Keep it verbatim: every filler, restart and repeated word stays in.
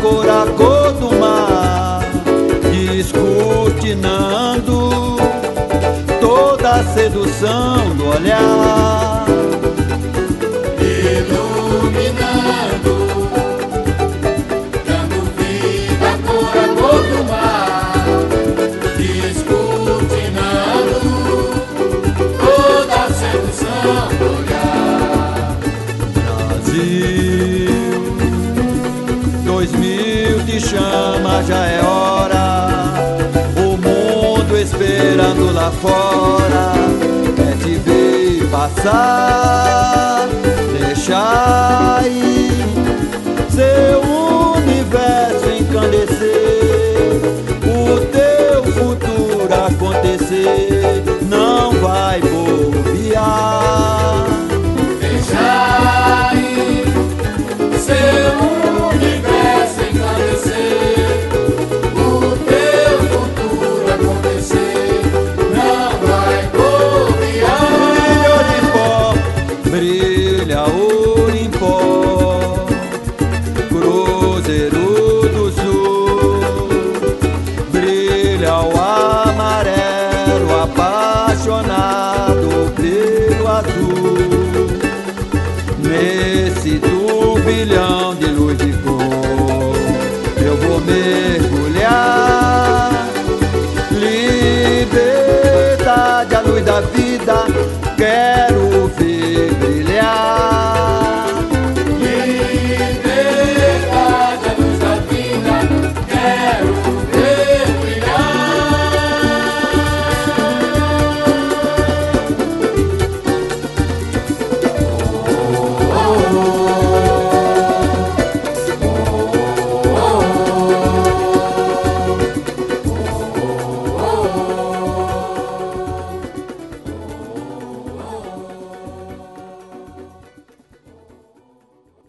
cor, a cor do mar, descortinando toda a sedução do olhar, iluminando, dando vida à cor, a cor do mar, descortinando toda a sedução do olhar. Brasil, dois mil te chama, já é hora, o mundo esperando lá fora, é te ver passar, deixar aí seu universo encandecer, o teu futuro acontecer, não vai bobear. Deixar ir seu universo engrandecer, o teu futuro acontecer, não vai bobear. Brilha ouro em pó, Cruzeiro do Sul, brilha o amarelo apaixonado pelo azul. Nesse turbilhão de luz e cor, eu vou mergulhar. Liberdade, a luz da vida, quero